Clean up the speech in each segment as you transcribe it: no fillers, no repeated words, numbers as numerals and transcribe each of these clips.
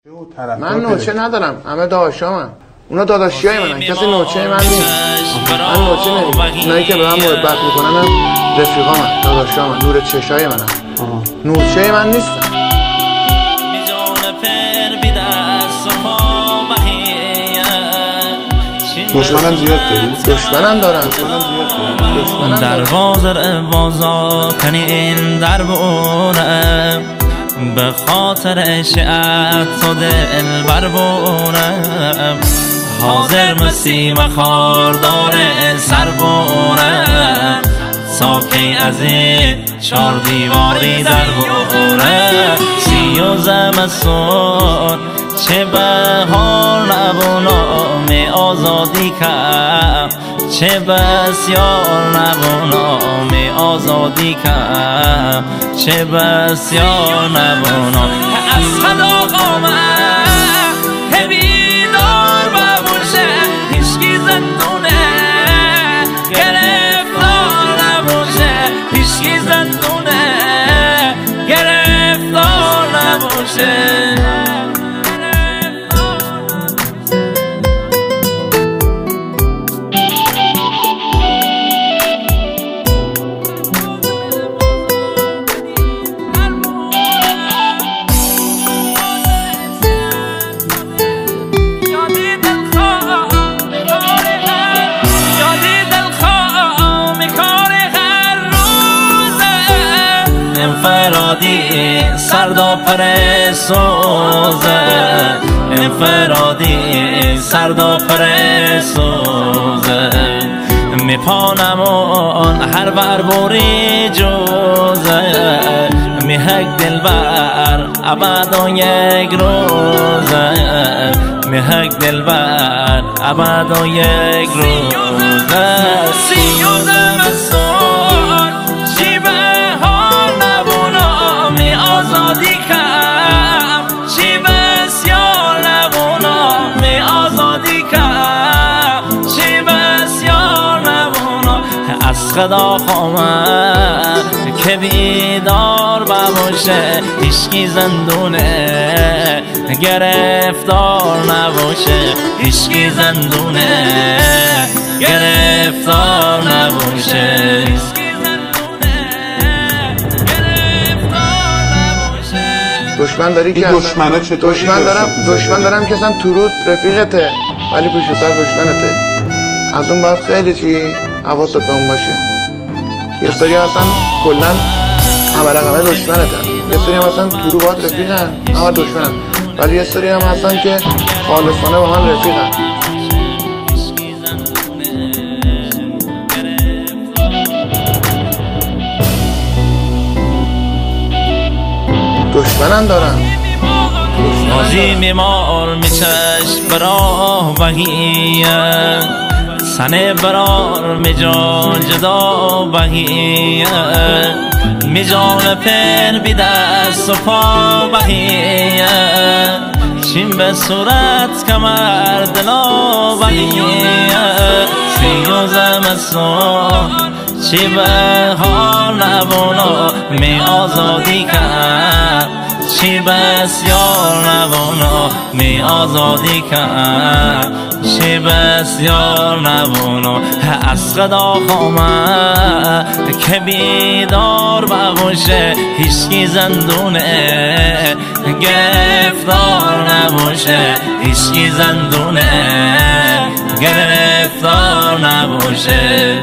من نوچه ندارم، همه داداشامن. اونا داداشیای منن، کسی نوچه من نیست. من نوچه نمیدونم. اونایی که به من محبت میکنن هم رفیقامن، داداشامن، نور چشای منن. نوچه من نیستن. دشمنم زیاد داری؟ دشمنم دارم. دروازه بازا کنی این در بونه، به خاطر عشقت تو دل بر بونه، حاضر مسیم خاردار سر بونه، ساکی از این چار دیواری در بونه. سی و زمستون چه بهار نبونا می آزادی کرد، چه بسیار نبونا می آزادی کرد، چه بسیار نبونا. از خدا قامت بیدار ببوشه، هیچکی زندونه گرفتار نبوشه، هیچکی زندونه گرفتار نبوشه. انفرادی سردا پر سوزه، انفرادی سردا پر سوزه، میپانمون هر بر بوری جوزه، میهک دل بر ابد و یک روزه، میهک دل بر ابد و یک روزه. سی و زمستون چی بهار نبونا می آزادی کم، چی بسیار نبونا می آزادی کم، چی بسیار نبونا. از خدا خواهم که بیدار بباشه، هیچکی زندونه گرفتار نباشه، هیچکی زندونه گرفتار نباشه. دشمن داری که دشمنه چطور؟ دشمن دارم که اصلا تو رود رفیقته ولی پشت سر دشمنته. از اون باید خیلی چی حواست اون باشه. یه سری اصلا کلا همه دشمنتن، یه سری هم اصلا تو رو باید رفیقن همه دشمنن، ولی یه سری هم هستن که خالصانه با هم رفیقن. دشمنم دارم. مازی میمار میچش براه بهیه، سنه برار میجان جدا بهیه، میجان پر بی دست و پا بهیه، چین به صورت کمر دلا بهیه. سی و زمستون چی بهار نبونا می آزادی کرد، چی بسیار نبونا می آزادی کرد، چی بسیار نبونا. از خدا خواهم که بیدار بباشه، هیچکی زندونه گرفتار نباشه، هیچکی زندونه گرفتار نباشه.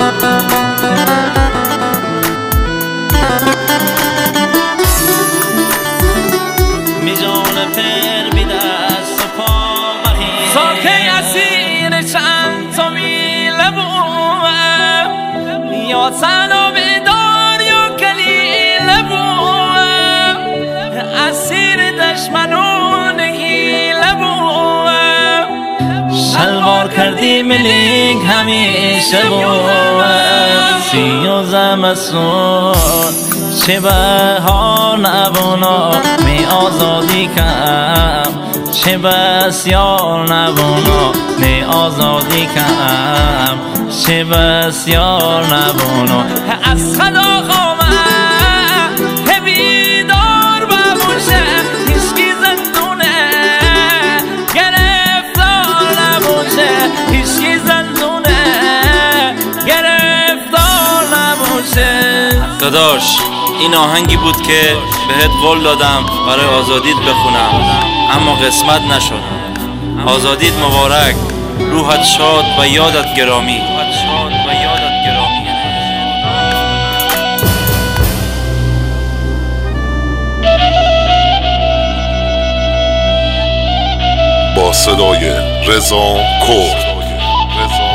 میجان پر بی دست و پا بهی، ساکه اسیر چند تا میله بوم، یا تنها بیدار یا کلیله بوم، اسیر دشمنون گیله بوم، شلوار کردی ملیک همیشه بوم. سی و زمستون چه بهار نبونا می آزادی کم، چه بسیار نبونا می آزادی کم، چه بسیار نبونا. از خدا خواهم که بیدار بباشه، هیچکی زندونه داداش این آهنگی بود که بهت قول دادم برای آزادیت بخونم، اما قسمت نشد. آزادیت مبارک، روحت شاد و یادت گرامی. با صدای رضا کرد.